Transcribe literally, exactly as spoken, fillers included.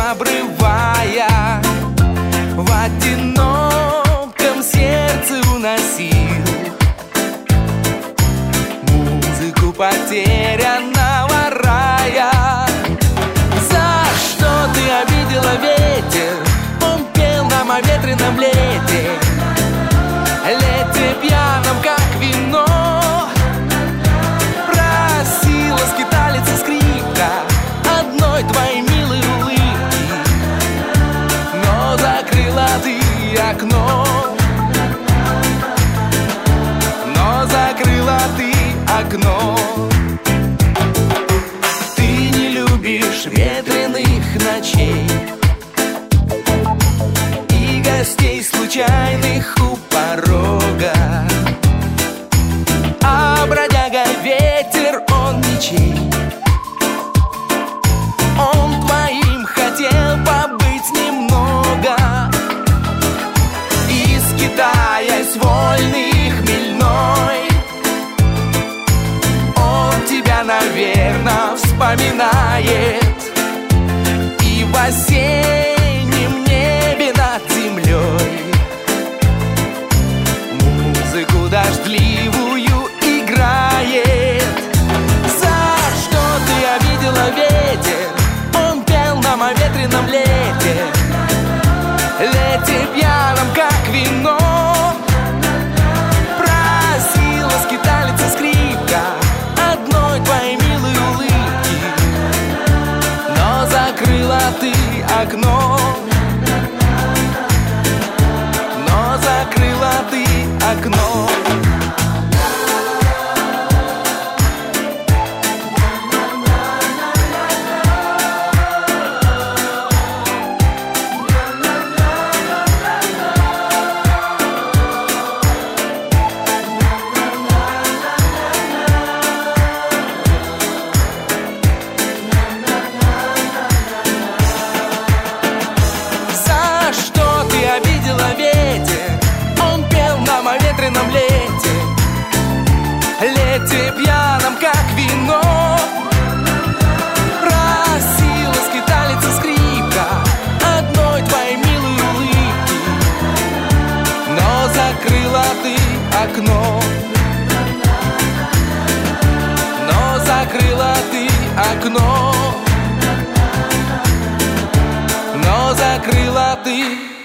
обрывая, в одиноком сердце уносил музыку потерянного рая. За что ты обидела ветер? Он пел нам о ветреном лете, лете пьяном, как вино. Просила скиталица скрипка одной твоей милой улыбки, но закрыла ты окно, но закрыла ты окно. Ты не любишь ветреных ночей и гостей случайных у порога, а бродяга ветер, он ничей. Он твоим хотел побыть немного, и скитаясь вольный и хмельной, он тебя, наверно, вспоминает. И в осеннем небе над землей музыку дождливую играет. За что ты обидела ветер? Он пел нам о ветреном лете, лете пьяном, как вино. Просила скиталица скрипка одной твоей милой улыбки, но закрыла ты окно, но закрыла ты окно. Лете, лете пьяном, как вино. Просила скиталица скрипка одной твоей милой улыбки, но закрыла ты окно, но закрыла ты окно, но закрыла ты